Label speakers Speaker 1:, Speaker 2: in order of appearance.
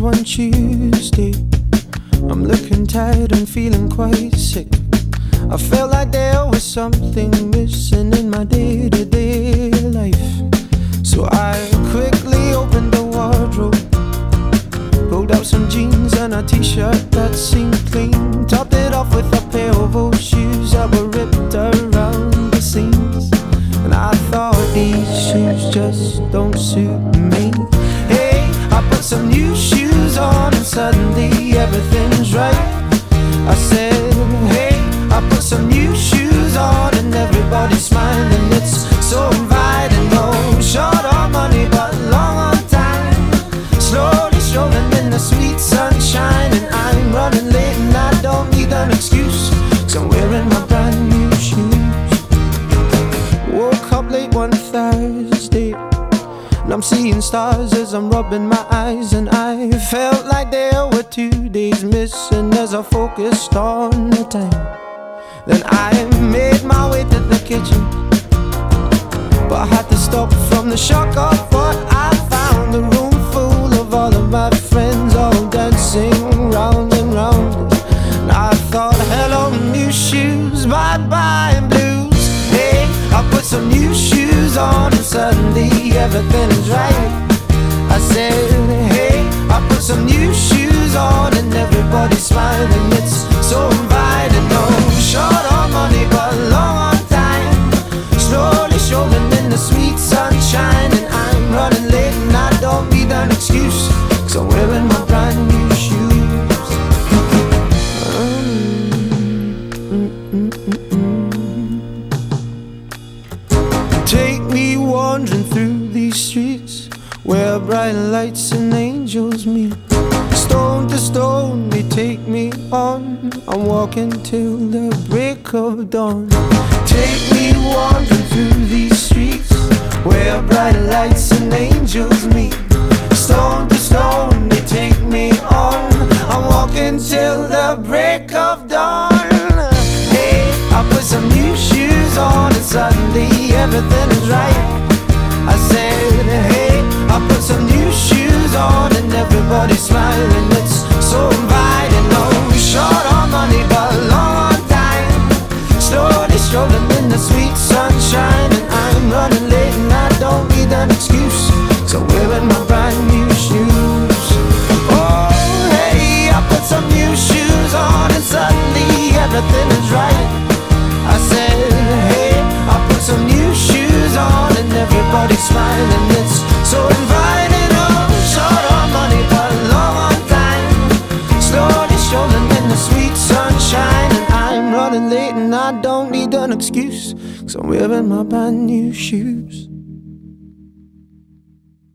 Speaker 1: one Tuesday. I'm looking tired and feeling quite sick. I felt like there was something missing in my day-to-day life. So I quickly opened the wardrobe, pulled out some jeans and a t-shirt that seemed clean, topped it off with a pair of old shoes that were ripped around the seams. And I thought, these shoes just don't suit me. Hey, I put some new shoes on and suddenly everything's right. I said, hey, I put some new shoes on and everybody's smiling. It's so inviting. No short on money but long on time, slowly strolling in the sweet sunshine. And I'm running late and I don't need an excuse, 'cause I'm wearing my brand new shoes. Woke up late one Thursday and I'm seeing stars as I'm rubbing my eyes, and I felt like there were 2 days missing as I focused on the time. Then I made my way to the kitchen, but I had to stop from the shock of what I found. A room full of all of my friends, all dancing round and round. And I thought, hello new shoes, bye-bye blues. Hey, I put some new shoes on and suddenly everything is right. I said, hey, I put some new shoes on and everybody's smiling. It's so inviting. No short on money but long on time, slowly strolling in the sweet sunshine. And I'm running late and I don't need an excuse, 'cause I'm wearing my brand new shoes. Take me wandering through these streets where bright lights and angels meet. Stone to stone they take me on, I'm walking till the break of dawn. Take me wandering through these streets where bright lights and angels meet. Stone to stone they take me on, I'm walking till the break of dawn. Hey, I put some new shoes on and suddenly everything is right. I said, hey, I put some new shoes on and everybody's smiling. It's so inviting. No short on money but long on time, slowly strolling in the sweet sunshine. And I'm running late and I don't need an excuse, 'cause I'm wearing my brand new shoes. Oh, hey, I put some new shoes on and suddenly everything is right. I said, hey, I put some new shoes on and everybody's smiling. It's so inviting. Oh, short on money but long on time, slowly strolling in the sweet sunshine. And I'm running late and I don't need an excuse, 'cause I'm wearing my brand new shoes.